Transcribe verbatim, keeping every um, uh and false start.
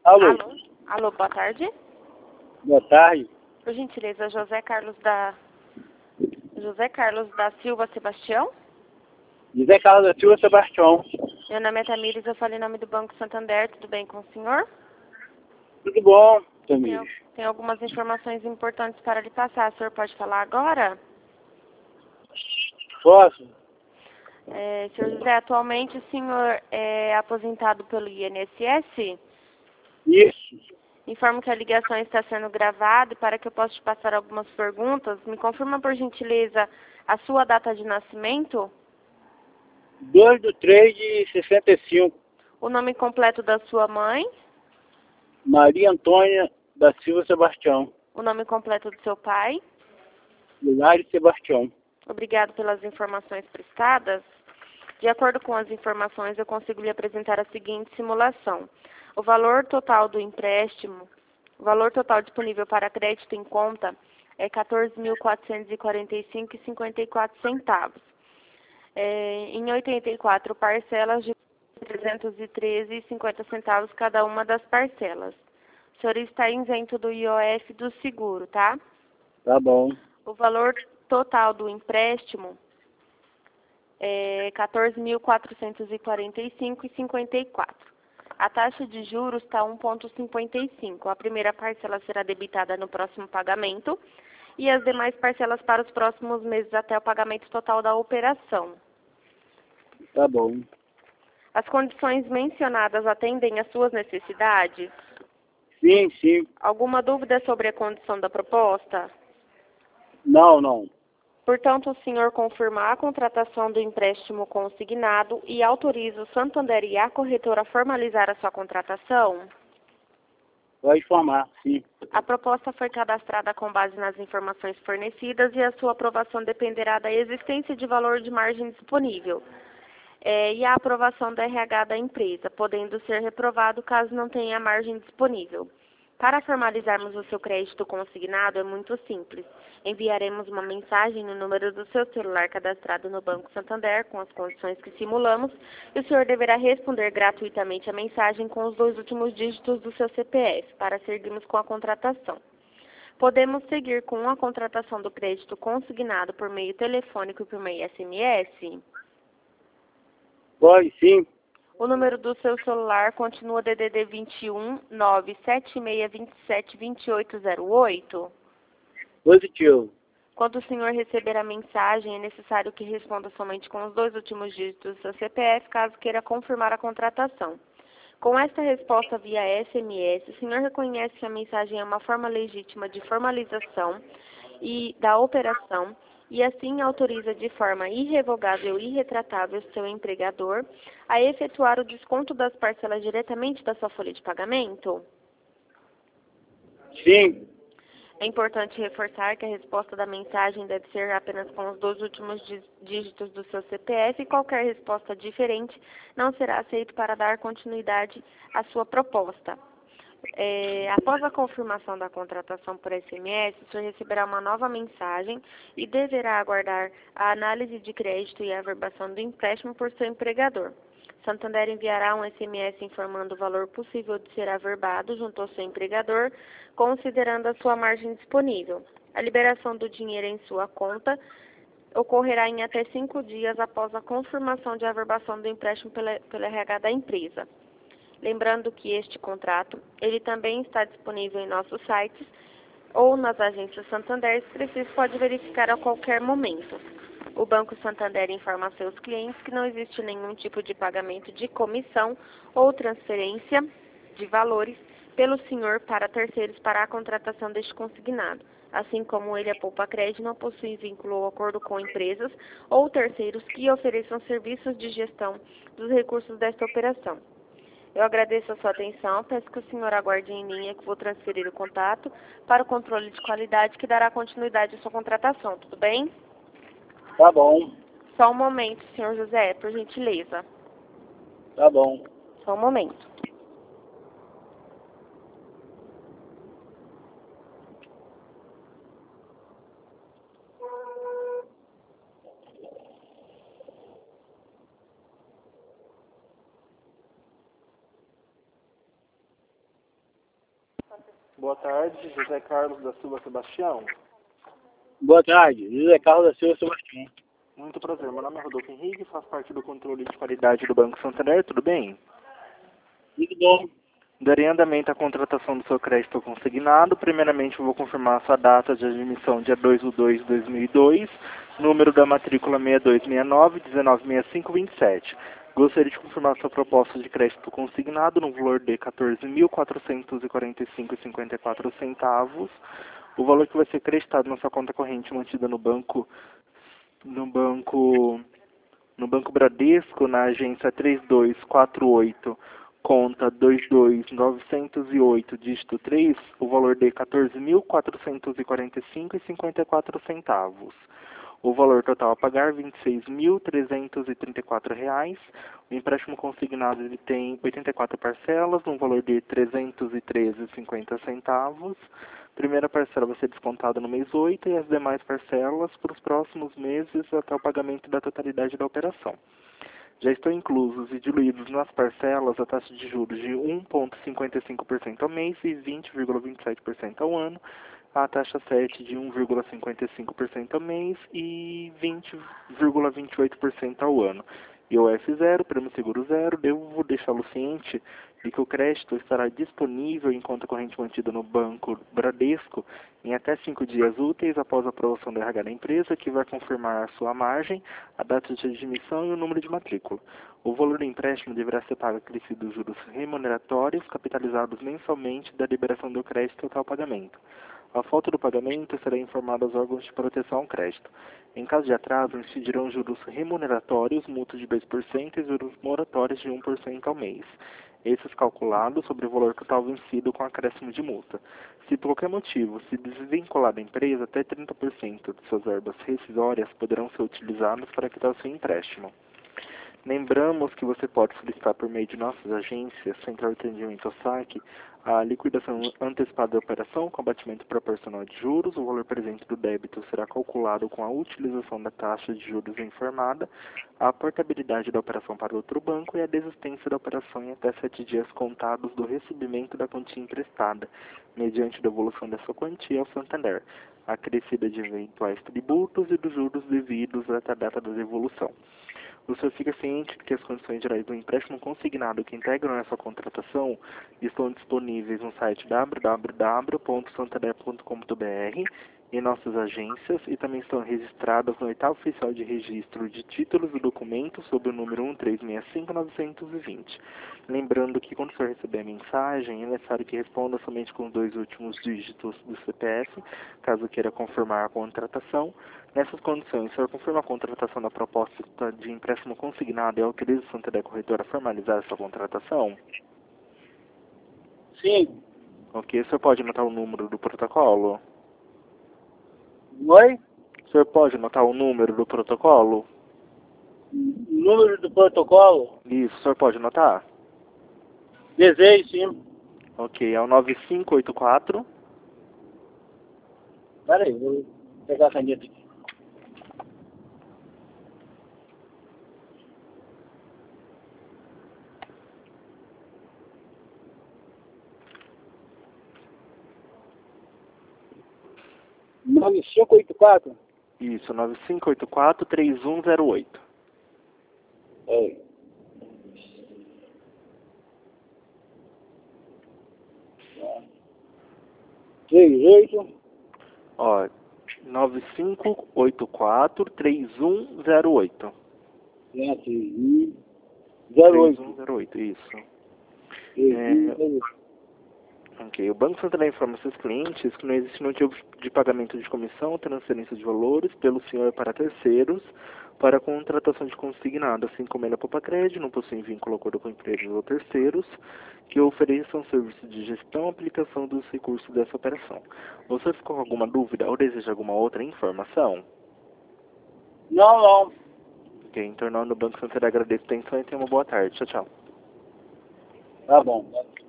Alô, Alô? Alô, boa tarde. boa tarde. Por gentileza, José Carlos da... José Carlos da Silva Sebastião? José Carlos da Silva Sebastião. Meu nome é Tamires, eu falo em nome do Banco Santander, tudo bem com o senhor? Tudo bom, Tem, Tamires? tem algumas informações importantes para lhe passar, o senhor pode falar agora? Posso? É, senhor José, atualmente o senhor é aposentado pelo I N S S? Isso. Informo que a ligação está sendo gravada e para que eu possa te passar algumas perguntas, me confirma por gentileza a sua data de nascimento, dois de três de sessenta e cinco. o nome completo da sua mãe, Maria Antônia da Silva Sebastião. o nome completo do seu pai. Hilário Sebastião. Obrigado pelas informações prestadas. De acordo com as informações, eu consigo lhe apresentar a seguinte simulação. O valor total do empréstimo, o valor total disponível para crédito em conta é quatorze mil quatrocentos e quarenta e cinco reais e cinquenta e quatro centavos. É, em oitenta e quatro parcelas de trezentos e treze reais e cinquenta centavos cada uma das parcelas. O senhor está isento do I O F do seguro, tá? Tá bom. O valor total do empréstimo é quatorze mil quatrocentos e quarenta e cinco reais e cinquenta e quatro. A taxa de juros está um vírgula cinquenta e cinco. A primeira parcela será debitada no próximo pagamento e as demais parcelas para os próximos meses até o pagamento total da operação. Tá bom. As condições mencionadas atendem às suas necessidades? Sim, sim. Alguma dúvida sobre a condição da proposta? Não, não. Portanto, o senhor confirma a contratação do empréstimo consignado e autoriza o Santander e a corretora a formalizar a sua contratação? Pode informar, sim. A proposta foi cadastrada com base nas informações fornecidas e a sua aprovação dependerá da existência de valor de margem disponível é, e a aprovação do R H da empresa, podendo ser reprovado caso não tenha margem disponível. Para formalizarmos o seu crédito consignado é muito simples. Enviaremos uma mensagem no número do seu celular cadastrado no Banco Santander com as condições que simulamos e o senhor deverá responder gratuitamente a mensagem com os dois últimos dígitos do seu C P F para seguirmos com a contratação. Podemos seguir com a contratação do crédito consignado por meio telefônico e por meio S M S? Pode, sim. O número do seu celular continua D D D vinte e um, nove sete seis dois sete, dois oito zero oito? Positivo. Quando o senhor receber a mensagem, é necessário que responda somente com os dois últimos dígitos do seu C P F, caso queira confirmar a contratação. Com esta resposta via S M S, o senhor reconhece que a mensagem é uma forma legítima de formalização e da operação e assim autoriza de forma irrevogável e irretratável seu empregador a efetuar o desconto das parcelas diretamente da sua folha de pagamento? Sim. É importante reforçar que a resposta da mensagem deve ser apenas com os dois últimos dígitos do seu C P F e qualquer resposta diferente não será aceita para dar continuidade à sua proposta. É, após a confirmação da contratação por S M S, o senhor receberá uma nova mensagem e deverá aguardar a análise de crédito e a averbação do empréstimo por seu empregador. Santander enviará um S M S informando o valor possível de ser averbado junto ao seu empregador, considerando a sua margem disponível. A liberação do dinheiro em sua conta ocorrerá em até cinco dias após a confirmação de averbação do empréstimo pela, pela R H da empresa. Lembrando que este contrato, ele também está disponível em nossos sites ou nas agências Santander, se preciso pode verificar a qualquer momento. O Banco Santander informa a seus clientes que não existe nenhum tipo de pagamento de comissão ou transferência de valores pelo senhor para terceiros para a contratação deste consignado. Assim como ele, a Poupa Crédito não possui vínculo ou acordo com empresas ou terceiros que ofereçam serviços de gestão dos recursos desta operação. Eu agradeço a sua atenção, peço que o senhor aguarde em linha que vou transferir o contato para o controle de qualidade que dará continuidade à sua contratação, tudo bem? Tá bom. Só um momento, senhor José, por gentileza. Tá bom. Só um momento. Boa tarde, José Carlos da Silva Sebastião. Boa tarde, José Carlos da Silva Sebastião. Muito prazer, meu nome é Rodolfo Henrique, faço parte do controle de qualidade do Banco Santander, tudo bem? Muito bom. Darei andamento à contratação do seu crédito consignado. Primeiramente, eu vou confirmar a sua data de admissão, dia dois de dois de dois mil e dois, número da matrícula seis dois seis nove, um nove seis cinco dois sete. Gostaria de confirmar sua proposta de crédito consignado no valor de quatorze mil quatrocentos e quarenta e cinco reais e cinquenta e quatro centavos. O valor que vai ser creditado na sua conta corrente mantida no banco, no banco, no Banco Bradesco, na agência três dois quatro oito, conta dois dois nove zero oito, dígito três, o valor de quatorze mil quatrocentos e quarenta e cinco reais e cinquenta e quatro centavos. O valor total a pagar, vinte e seis mil trezentos e trinta e quatro reais. O empréstimo consignado ele tem oitenta e quatro parcelas, no valor de trezentos e treze reais e cinquenta centavos. Primeira parcela vai ser descontada no mês oito e as demais parcelas para os próximos meses até o pagamento da totalidade da operação. Já estão inclusos e diluídos nas parcelas a taxa de juros de um vírgula cinquenta e cinco por cento ao mês e vinte vírgula vinte e sete por cento ao ano, a taxa sete de um vírgula cinquenta e cinco por cento ao mês e vinte vírgula vinte e oito por cento ao ano. I O F zero, prêmio seguro zero, devo deixá-lo ciente de que o crédito estará disponível em conta corrente mantida no Banco Bradesco em até cinco dias úteis após a aprovação do R H da empresa, que vai confirmar a sua margem, a data de admissão e o número de matrícula. O valor do empréstimo deverá ser pago acrescidos juros remuneratórios, capitalizados mensalmente da liberação do crédito até o pagamento. A falta do pagamento será informada aos órgãos de proteção ao crédito. Em caso de atraso, incidirão juros remuneratórios, multa de dois por cento e juros moratórios de um por cento ao mês. Esses calculados sobre o valor total vencido com acréscimo de multa. Se por qualquer motivo se desvincular da empresa, até trinta por cento de suas verbas rescisórias poderão ser utilizadas para quitar o seu empréstimo. Lembramos que você pode solicitar por meio de nossas agências, Central de Atendimento ao Saque, a liquidação antecipada da operação com abatimento proporcional de juros. O valor presente do débito será calculado com a utilização da taxa de juros informada, a portabilidade da operação para outro banco e a desistência da operação em até sete dias contados do recebimento da quantia emprestada, mediante devolução dessa quantia ao Santander, acrescida de eventuais tributos e dos juros devidos até a data da devolução. O senhor fica ciente de que as condições gerais do empréstimo consignado que integram essa contratação estão disponíveis no site w w w ponto santander ponto com ponto b r, em nossas agências, e também estão registradas no oitavo oficial de registro de títulos e documentos sob o número um três seis cinco nove dois zero. Lembrando que quando o senhor receber a mensagem, é necessário que responda somente com os dois últimos dígitos do C P F, caso queira confirmar a contratação. Nessas condições, o senhor confirma a contratação da proposta de empréstimo consignado e autoriza o Santander Corretora a formalizar essa contratação? Sim. Ok, o senhor pode anotar o número do protocolo? Oi? O senhor pode anotar o número do protocolo? Número do protocolo? Isso, o senhor pode anotar? Desejo, sim. Ok, é o nove cinco oito quatro. Pera aí, vou pegar a caneta aqui. nove cinco oito quatro? Isso, nove cinco oito quatro, três um zero oito. É. três oito. Ó, nove cinco oito quatro, três um zero oito. zero oito. três um zero oito, isso. É, ok, o Banco Santander informa seus clientes que não existe nenhum tipo de pagamento de comissão, transferência de valores pelo senhor para terceiros para a contratação de consignado, assim como ele é poupa crédito, não possui vínculo acordo com empresas ou terceiros que ofereçam serviço de gestão e aplicação dos recursos dessa operação. Você ficou com alguma dúvida ou deseja alguma outra informação? Não, não. Ok, em torno do Banco Santander, agradeço a atenção e tenha uma boa tarde. Tchau, tchau. Tá bom.